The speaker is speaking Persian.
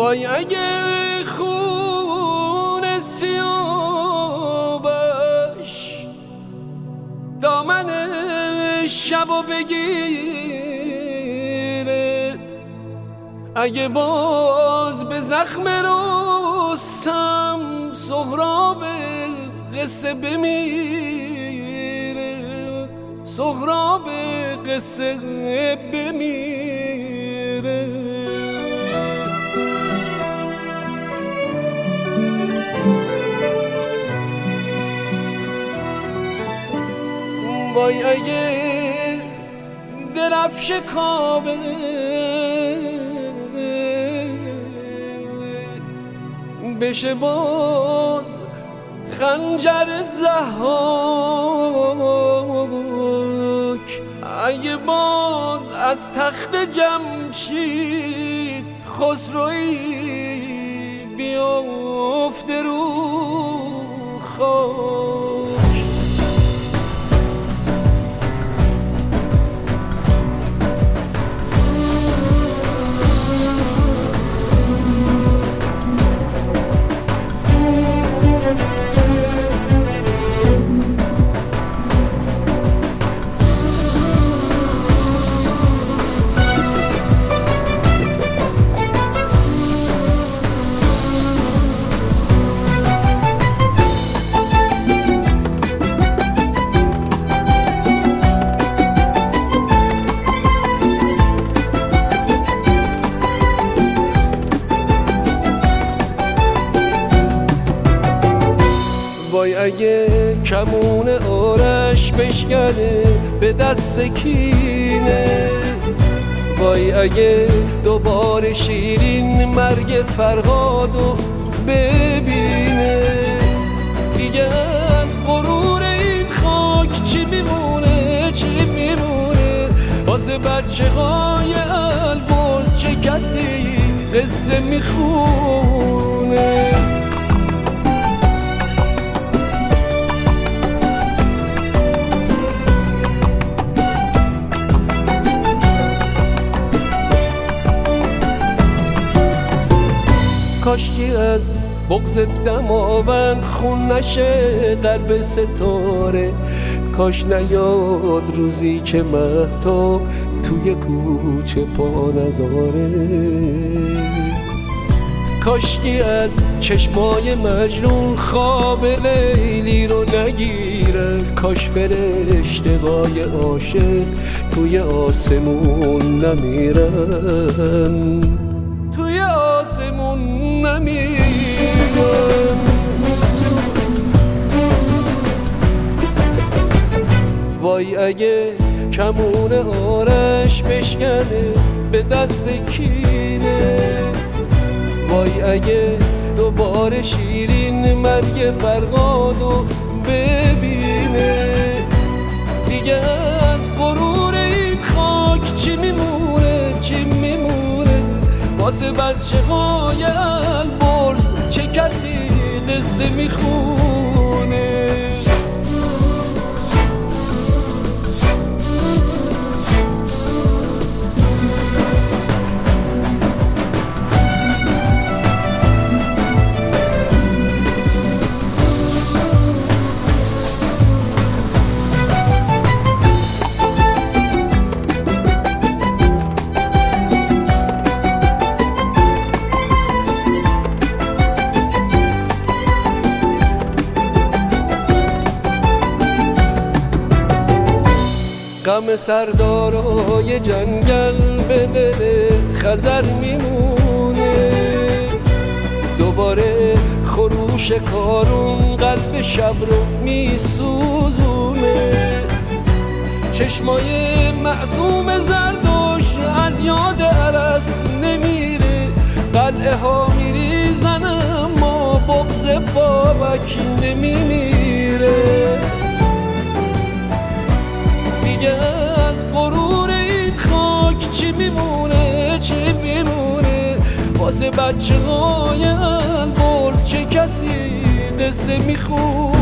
وای اگه خون سیاوش دامن شبو بگیره، اگه باز به زخم رستم سهراب قصه بمیره، سهراب قصه بمیره. وای اگه درفش کابه بشه باز خنجر ضحاک، اگه باز از تخت جمشید خسروی بیافته رو خاک. وای اگه کمون آرش بشکنه به دست کینه، وای اگه دوباره شیرین مرگ فرهادو ببینه، دیگه از غرور این خاک چی میمونه، چی میمونه واسه بچه های البرز، چه کسی قصه میخونه. کاشکی از بغض دماوند خون نشه قلب ستاره، کاش نیاد روزی که مهتاب توی کوچه پا نذاره، کاشکی از چشمای مجنون خواب لیلی رو نگیره، کاش فرشته‌های عاشق توی آسمون نمیرن، توی آسمون نمیرن. وای اگه کمون آرش بشکنه به دست کینه، وای اگه دوباره شیرین مرگ فرهادو ببینه، دیگه از غرور این خاک چی میمونه، چی میمونه واسه بچه های البرز، چه کسی قصه میخونه. غم سردارای جنگل به دل خزر میمونه، دوباره خروش کارون قلب شب رو میسوزونه، چشمای معصوم زردوش از یاد عرس نمیره، قلعه ها میریزن اما بغض بابک نمیمیره، دیگه از غرور این خاک چی میمونه، چی میمونه واسه بچه های البرز، چه کسی قصه میخونه.